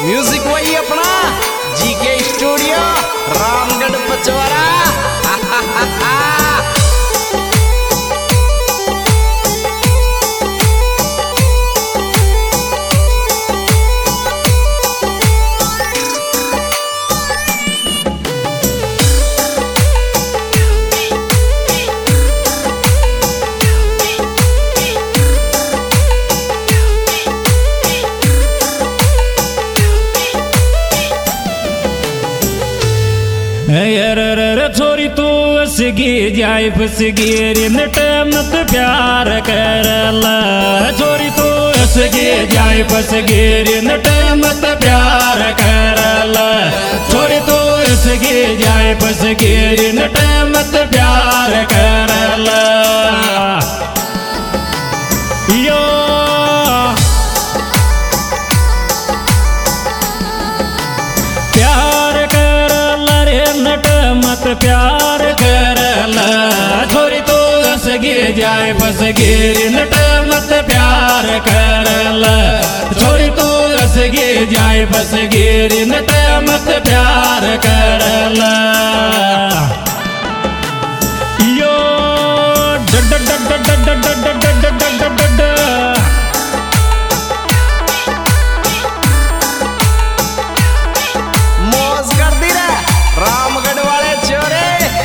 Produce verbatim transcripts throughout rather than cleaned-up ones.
Music वही अपना GK studio Ramgarh पचवरा। छोरी तू सगी जाए फसगी रिनट मत प्यार करला। छोरी तू सगी जाए फसगी रिनट मत प्यार करला। छोरी तू सगी जाए फसगी रिनट मत प्यार करला। यो मत प्यार करला। छोरी तो सगी जाए फसगी रिनट मत प्यार करला। छोरी तो सगी जाए फसगी रिनट मत प्यार करला। यो डड डड डड डड डड डड डड मौज कर दी रे रामगढ़ वाले छोरे।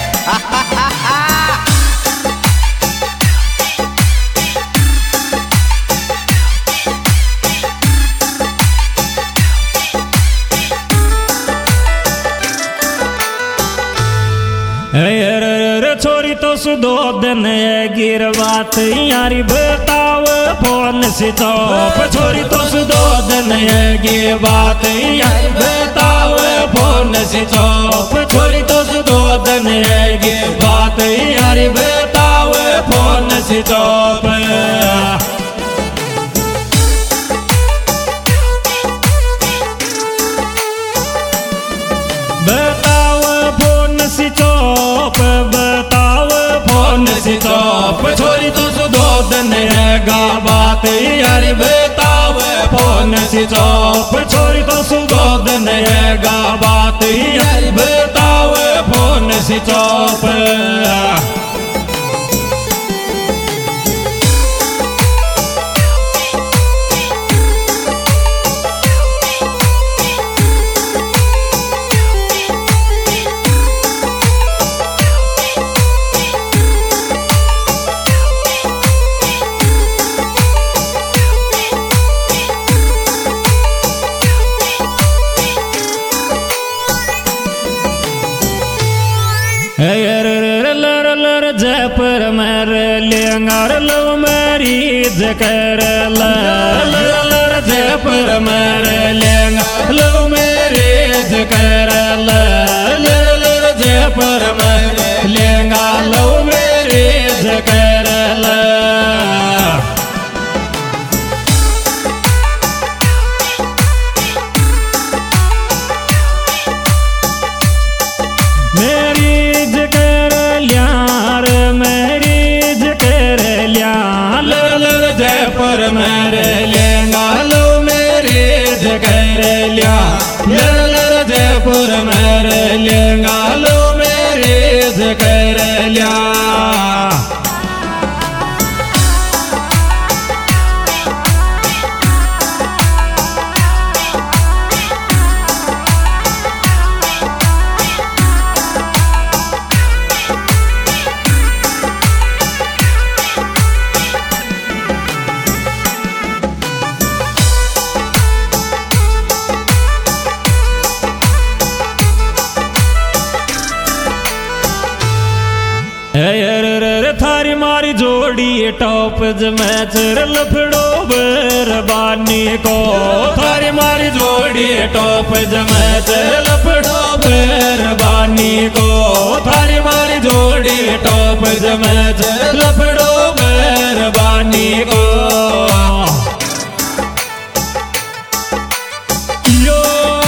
छोरी तो सुदो दिन गिर बात यारी बताव फोन से चौप। छोरी तो सुदो दिन गिर बात यारी बताव फोन से चौप। छोरी तो सुदो दिन गिर बात यारी बताव फोन से चौप। बताव फोन से चौप बताव फोन से चौप। छोरी तो सुदो दिन गा बात यारी बताव फोन से चौप। छोरी तो सुदो दिन गा बात यारी बताव फोन से चौप। जयपुर मर लेंगार लो मरीज कर लर। जयपुर मर लेंगार लो मरीज कर लर। जयपुर मर लेंगार लो मरीज कर ल। मरीज कर लियार मरीज कर लिया लर। जयपुर मर लेंगा लो मरीज कर लिया लर। जयपुर मर लेंगा लो मरीज कर लिया। थारी मारी जोड़ी टॉप मैच लफड़ो बरबानी को। थारी मारी जोड़ी टॉप मैच लफड़ो बरबानी को। थारी मारी जोड़ी टॉप मैच लफड़ो बरबानी को। यो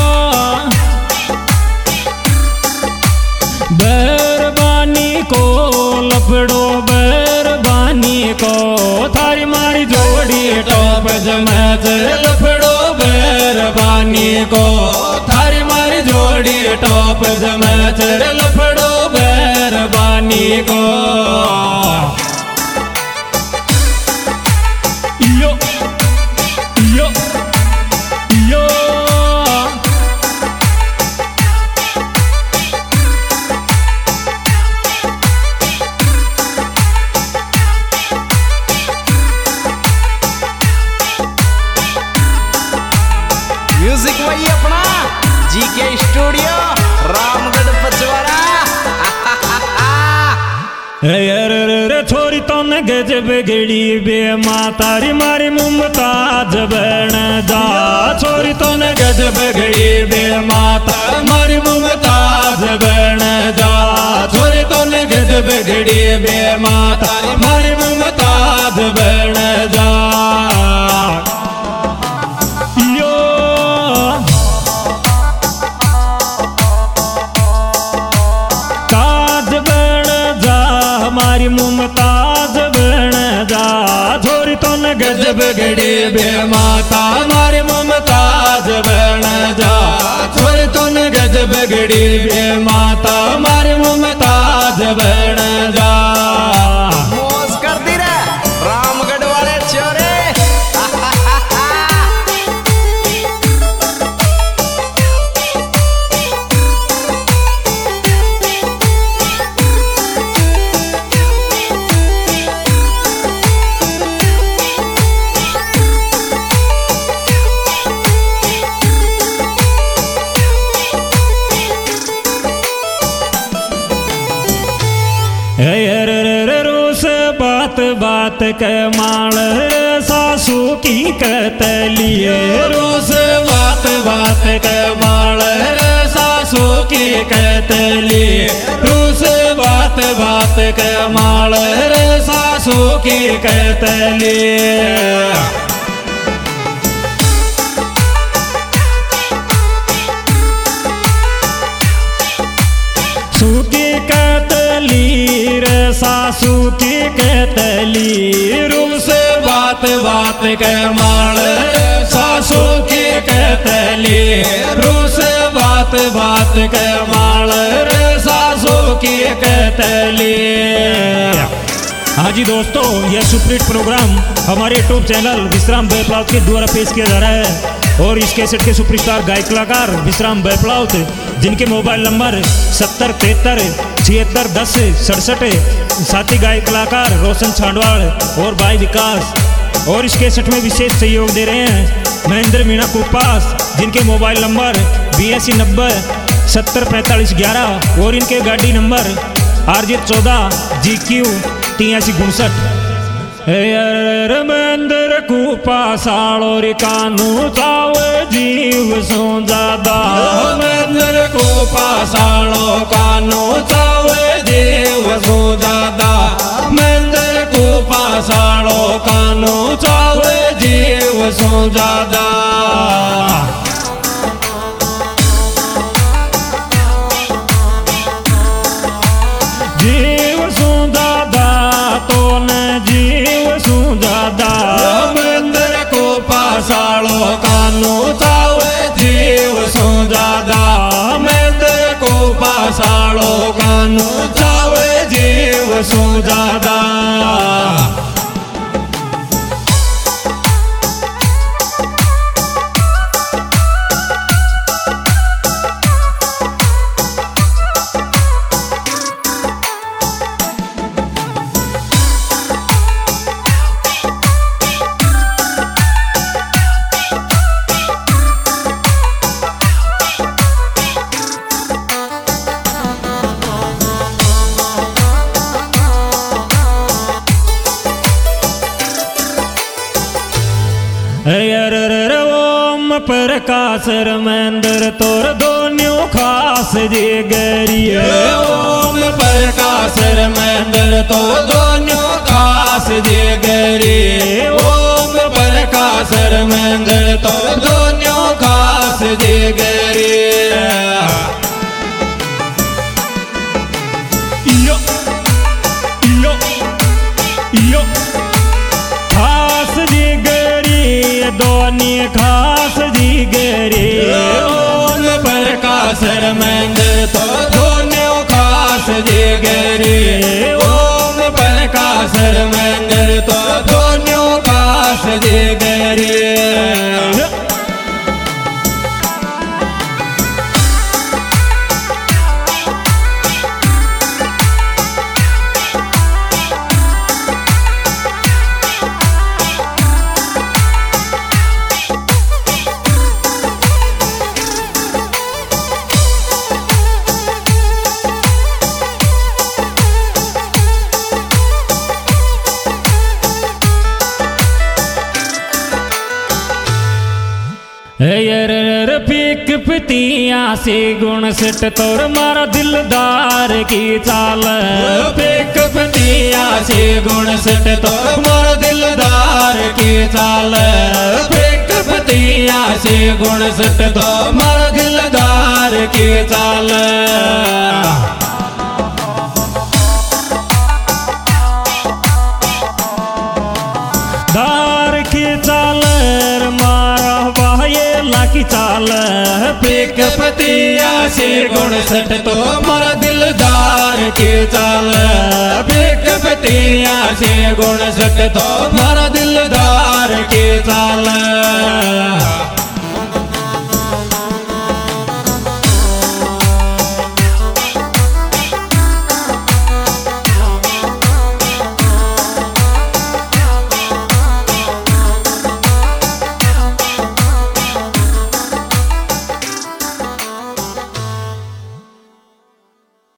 बरबानी को लफड़ो बरबानी को। थारी मारी जोड़ी टॉप मैच लफड़ो बरबानी बानी को थारी मारी जोड़ी टॉप जमे चढ़ लफड़ो बैरबानी को यो यो यो म्यूजिक वही अपना जीके स्टूडियो रामगढ़ पचवाड़ा। छोरी तो न गज बिगड़ी बे मातारी मारी मुमताज बन जा छोरी तो न गज बिगड़ी बे माता मारी मुमताज बन जा छोरी तो न गज बिगड़ी बे माता मारी मुमताज बन जा मारी मुमताज बन जा छोरी तो न गज बिगड़ी बे माता मारी मुमताज बन जा छोरी तो न गज बिगड़ी बे माता मारी मुमताज बन जा। मौज कर दी रे रामगढ़ वाले चोरे। रोस बात बात के माल सासू की कतली रोस बात बात के माल सासू की कतली रोस बात बात के माल सासू की कतली सूकी कतली रे सासू की कतली रूस बात बात के माल सासू की कतली रूस बात बात के माल रे सासू की कतली। हाँ जी दोस्तों, यह सुपरहिट प्रोग्राम हमारे यूट्यूब चैनल विश्राम बैपलाउत के द्वारा पेश किया जा रहा है और इस कैसेट के सुपरस्टार गायक कलाकार विश्राम बैपलाउत जिनके मोबाइल नंबर सत्तर तिहत्तर छिहत्तर दस सड़सठ साथी गायक कलाकार रोशन छांडवाल और भाई विकास और इस कैसेट में विशेष सहयोग दे रहे हैं महेंद्र मीणा कुपास जिनके मोबाइल नंबर बयासी नब्बे सत्तर पैंतालीस ग्यारह और इनके गाड़ी नंबर आर जे चौदह जी क्यू तियासी उनसठ। रमेंद्र कुपा सालो रे कानू चाव जीव सो ज्यादा रमेंद्र कुपा सालो कानू चाव जीव सो ज्यादा रमेंद्र कुपा सालो कानू चाव जीव सो ज्यादा। जीव सो ज्यादा तो न जीव सो ज्यादा रमेंद्र को पासालो कानू चावे जीव सो ज्यादा रमेंद्र को पासालो कानू चावे जीव सो ज्यादा। ओम प्रकाश रमेंद्र तोर दोन्यों खास जे गरिए ओम प्रकाश रमेंद्र तो दोन्यों खास जे गरिए ओम प्रकाश रमेंद्र तो दोन्यों खास जे गरिए। यो यो यो खास जी गरी दोनी खास जी गरी शर्मेंद तो दोनों खास जिगरी ओम पर का शर्मेंद तो दोनों खास जिगरी यर पीक पतिया से गुण सट तोर मारा दिलदार की चाल पीक पतिया से गुण सट तोर मारा दिलदार की चाल पीक पतिया से गुण सट तो मारा दिलदार की चाल दार की चाल मारा बाहे लाकी चाल पीक पतिया से गुण सट तो मारा दिलदार की चाल पीक पतिया से गुण सट तो मारा दिलदार की चाल